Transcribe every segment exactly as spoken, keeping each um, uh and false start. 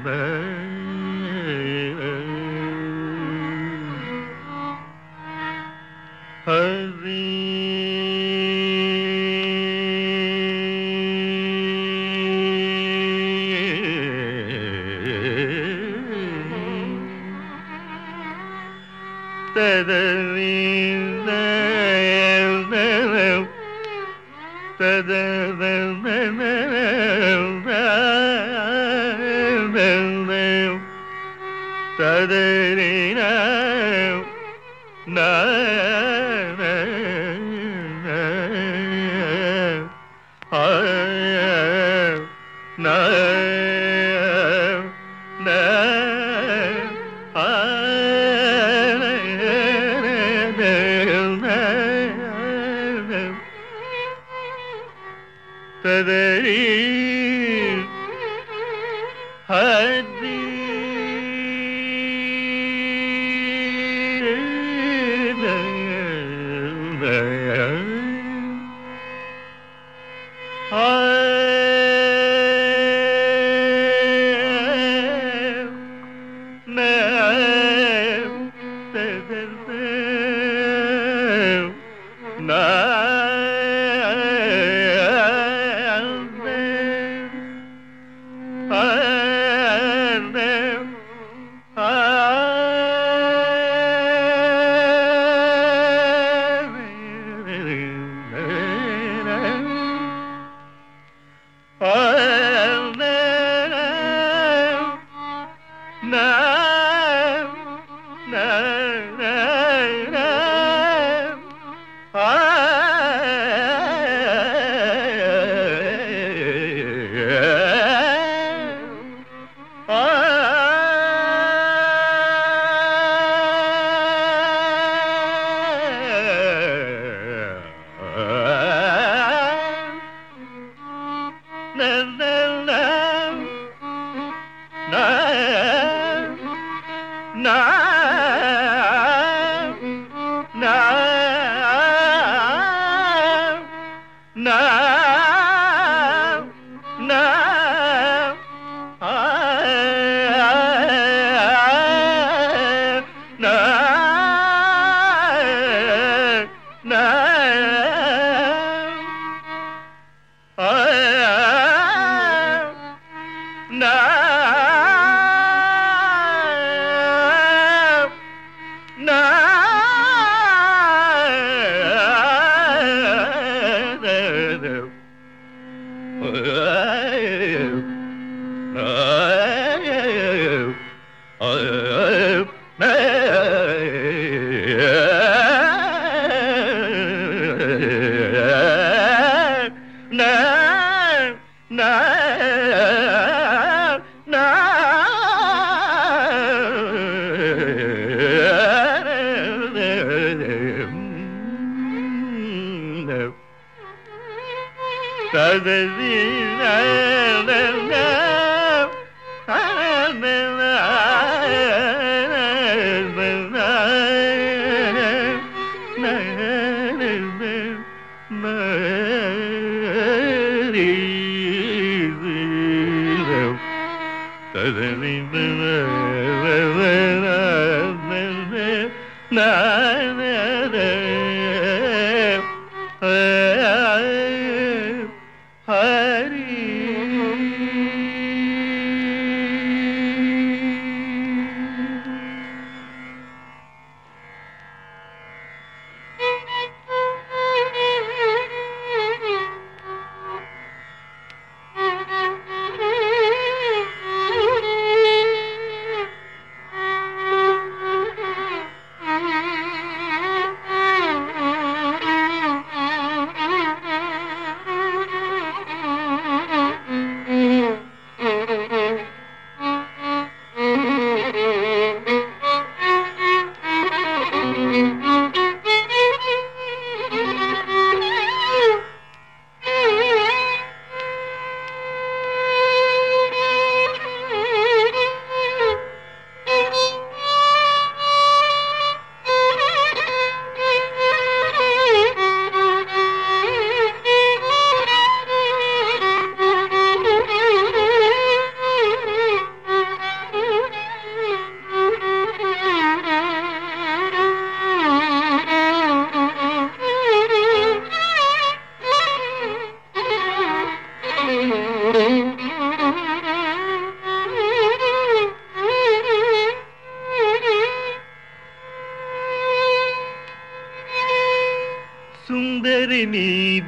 Thank you.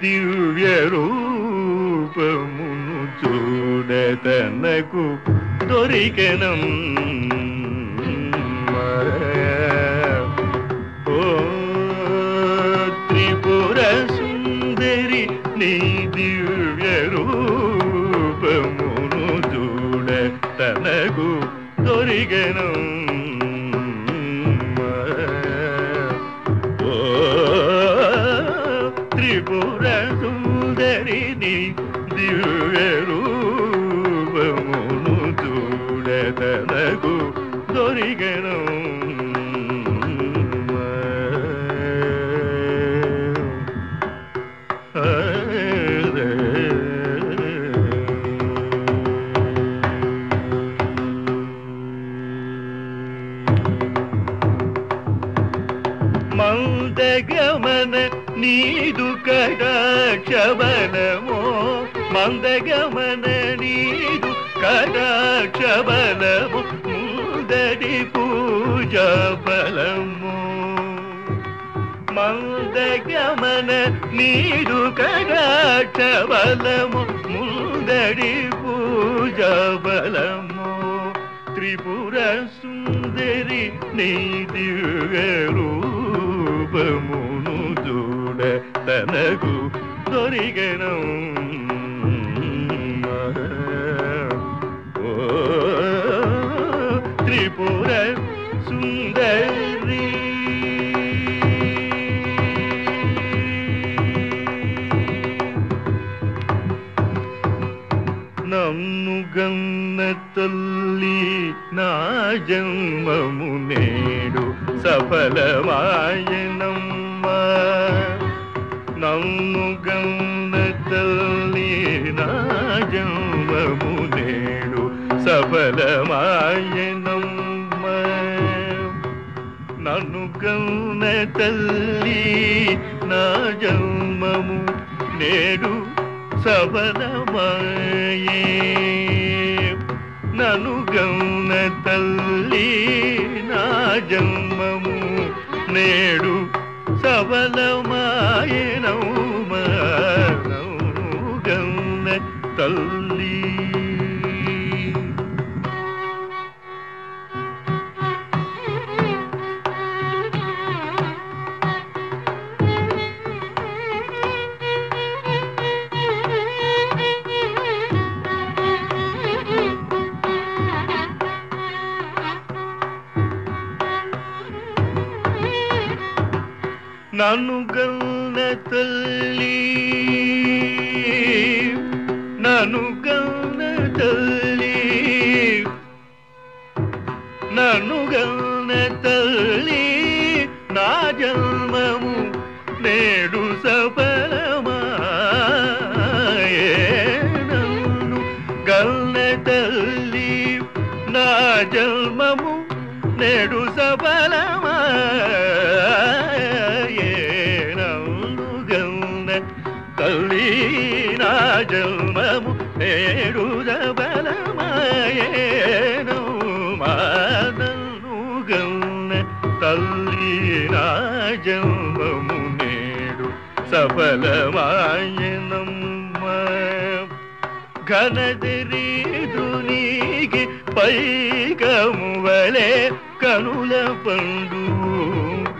దివ్య రూపమును చూడ తనకు దొరికెనమ్మా. ఓ త్రిపుర సుందరి నీ దివ్య రూపమును చూడ తనకు దొరికెనమ్మా. ఓ త్రిపుర సుందరి నీ దివ్య రూపమును చూడ తనకు దొరికెనమ్మా. మందగమన నీదు కటాక్షబలమో, మందగమన నీదు కటాక్షబలము ముందడి పూజా బలము. మందగమన నీదు కటాక్షబలము ముందడి పూజా బలము. త్రిపుర సుందరి నీ దివ్య రూపమును చూడ తనకు దొరికెనమ్మా. ఓ త్రిపుర సుందరి నన్ను గన్న తల్లి నా జన్మము నేడు సఫలమాయనమ్మా. నన్ను గన్న తల్లి నా జన్మము నేడు సఫలమాయనమ్మా. నన్ను గన్న తల్లి నా జన్మము నేడు సఫలమాయే. నన్ను గన్న తల్లి నా జన్మము నేడు సఫలమాయనమ్మా. నన్ను గన్న తల్లి నన్ను గన్న తల్లి నన్ను గన్న తల్లి నన్ను గన్న తల్లి నా జన్మము నేడు సఫలమాయే. నన్ను గన్న తల్లి నా జన్మము నేడు సఫలమాయే. నన్ను గన్న తల్లి నా జన్మము నేడు సఫలమాయే. నన్ను గన్న తల్లి నా జన్మము నేడు సఫలమాయనమ్మా. ఘనదరిద్రునికి పైకము వలె కనుల పండుగ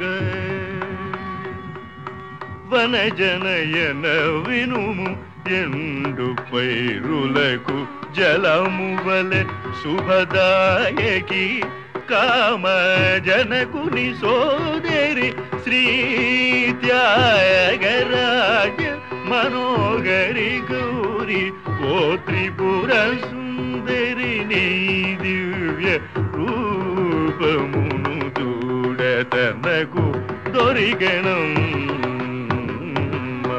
వనజనయన వినుము. ఎండు పైరులకు జలము వలె శుభదాయకి కామ జనకుని సోదరి శ్రీ త్యాగరాజ మనోగరి గౌరి. ఓ త్రిపుర సుందరి నీ దివ్య రూపమును చూడ తనకు దొరికెనమ్మా.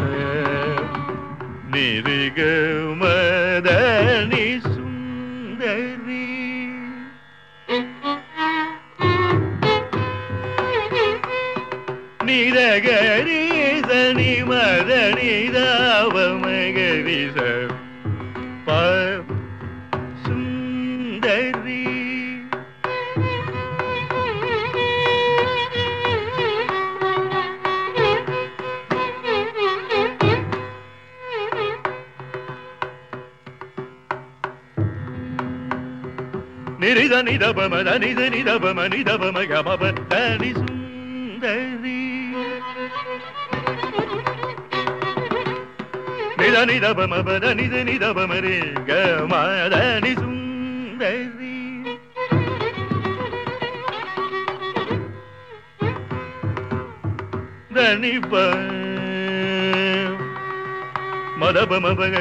నిరిగమదని సుందరి నిరగరి సని మదని దావమగరి స సుందరి. నిరిద నిదపమ నిద నిదపమ నిదపమ గమప దని సుందరి నిద నిదపమ పద నిద నిదపమ రే గమ దని సుందరి దని ప మదపమ పగ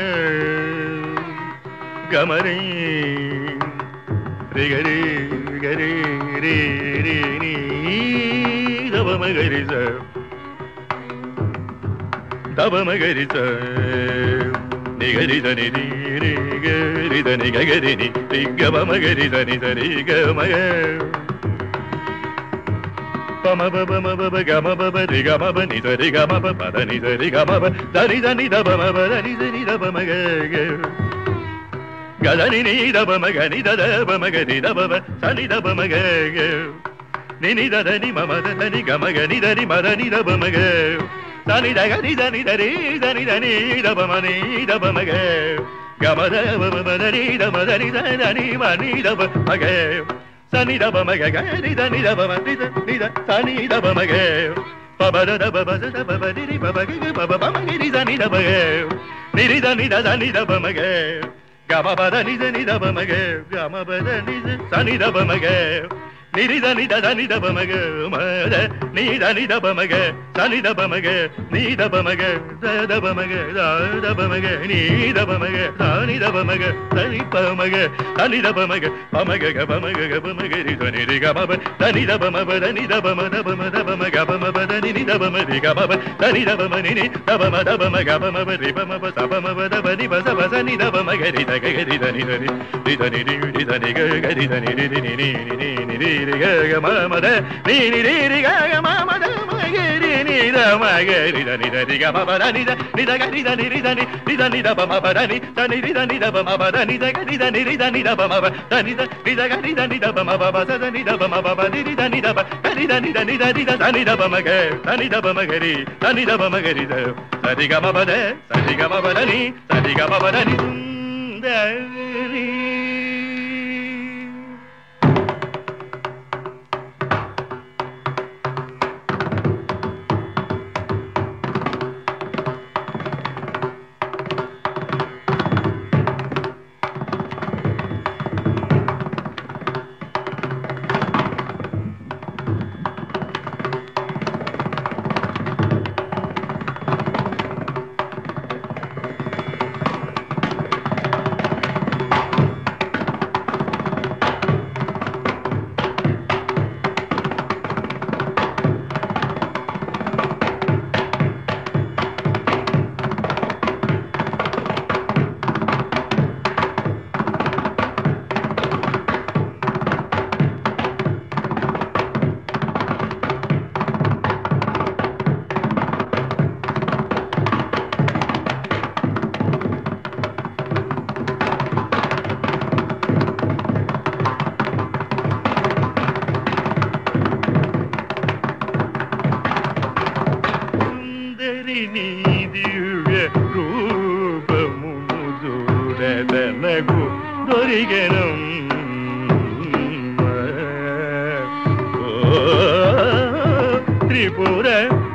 గమరే रे गरे गरे रे रे नी दब मगरि स दब मगरि स नि गरि द नि रे गरि द नि गरि नि रि ग ब मगरि द नि द रि ग मग प म ब ब म ब ब ग म ब ब रि ग म ब नि द रि ग म ब प द नि द रि ग म ब द रि द नि द ब म ब द नि द नि द ब म ग ग Gadani ni da ba ma ga ni da da ba ma ga ni da ba ba sa ni da ba ma ga ga ni ni da da ni ma ma da da ni ga ma ga ni da ni ma da ni da ba ma ga sa ni da ga ni da ni da ri da ni da ni da ba ma ni da ba ma ga ga ma da ba ma ba da ni da ma da ni da da ni ma ni da ba ma ga sa ni da ba ma ga ga ni da ni da ba ma ni da ni da sa ni da ba ma ga pa ba da da ba ba da ba ba ni ni ba ba ga ba ba ma ga ni da ni da ba ga ni ri da ni da da ni da ba ma ga Gama bada ni da ni da ba ma ga, gama bada ni da sa ni da ba ma ga, ni ri da ni da da ni da ba ma ga, ma da ni da ni da ba ma ga, sa ni da ba ma ga, ni da ba ma ga, da da ba ma ga, da da ba ma ga, ni da ba ma ga, sa ni da ba ma ga, sa ni ba ma ga, sa ni da ba ma ga, ba ma ga ga ba ma ga ga ba ma ga ri da ni ri ga ma ba, da ni da ba ma ba da ni da ba ma da ba ma da ba ma ga ba ma ba da ni ni da ba ma ri ga ma ba, da ni da ba ma ni ni da ba ma da ba ma ga ba ma ba ri ba ma ba sa ba ma ba da ba ni ba sa ba sa ni da ba ma ga ri da ga ga ri da ni da ni ri da ni ri ri da ni ga ga ri da ni ri ni ni ni ni ni ri ri ga ga ma ma da ni ni ri ri ga ga ma ma da ma ga ri ni da ma ga ri da ni da ri ga ma ba da ni da ni da ga ri da ni ri da ni ri da ni da ba ma ba da ni da ni ri da ni da ba ma ba da ni da ga ri da ni ri da ni da ba ma ba da ni da ri da ga ri da ni da ba ma ba ba sa da ni da ba ma ba ba ni ri da ni da ba da ni da ni da ni da ri da da ni da ba ma ga da ni da ba ma ga ri da ni da ba ma ga ri da sa ri ga ma ba da sa ri ga ma ba da ni sa ri ga ma ba da ni sundari ನೀದಿವ್ಯ ರೂಪಮುದುರದನಗು ದೊರಿಗೆನಂ Tripura